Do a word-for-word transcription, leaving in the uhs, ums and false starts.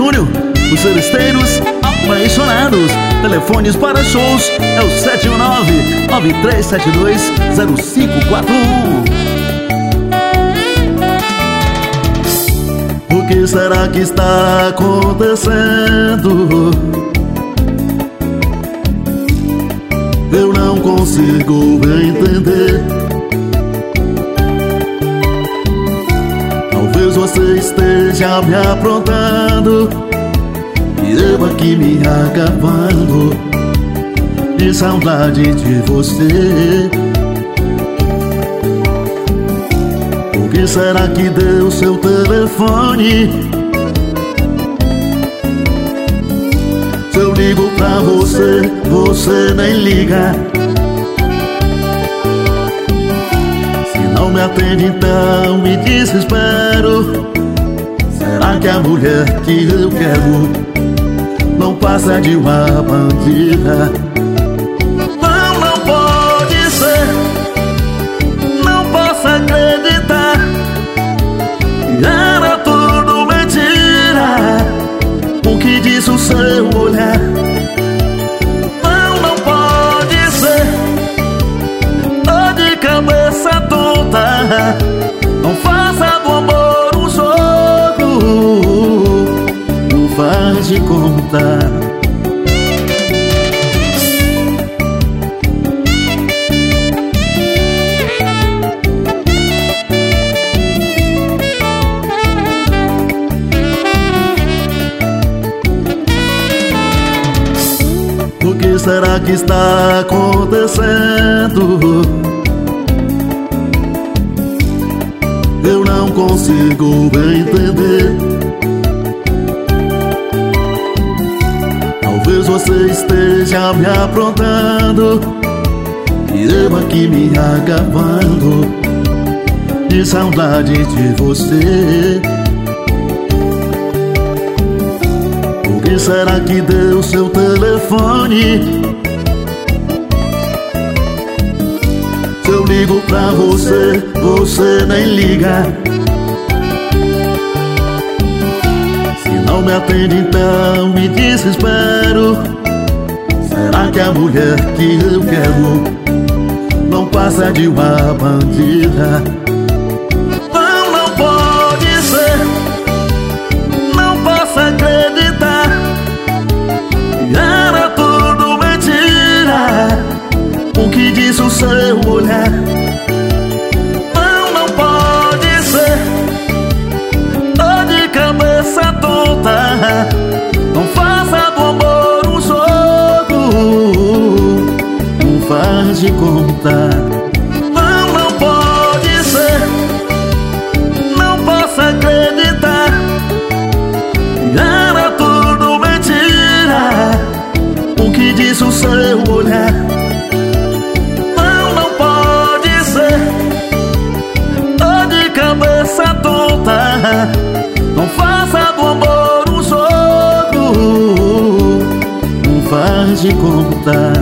Júnior, os seresteiros apaixonados. Telefones para shows é o sete um nove, nove três sete dois, zero cinco quatro um. O que será que está acontecendo? Eu não consigo entender. Talvez você esteja me aprontando e eu aqui me acabando de saudade de você. O que será que deu seu telefone? Se eu ligo pra você, você nem liga. Se não me atende, então me desespero. Será que a mulher que eu quero não passa de uma bandida? Não, não pode ser. Não posso acreditar que era tudo mentira. O que diz o seu olhar? Não, não pode ser. Tô de cabeça tonta. Não faça do amor um jogo. Não faz de conta. O que será que está acontecendo? Eu não consigo entender. Talvez você esteja me aprontando e eu aqui me acabando de saudade de você. O que será que deu seu telefone? Se eu ligo pra você, você nem liga. Se não me atende, então me desespero. Será que a mulher que eu quero não passa de uma bandida? Não, não pode ser. Não posso acreditar. Era tudo mentira. O que diz o seu olhar? Não, não pode ser. Tô de cabeça tonta. Não faça do amor um jogo. Não faz de conta. Não, não pode ser. Não posso acreditar. Era tudo mentira. O que diz o seu olhar? Não, não pode ser. Tô de cabeça tonta. Não faça do amor um jogo. Não faz de conta.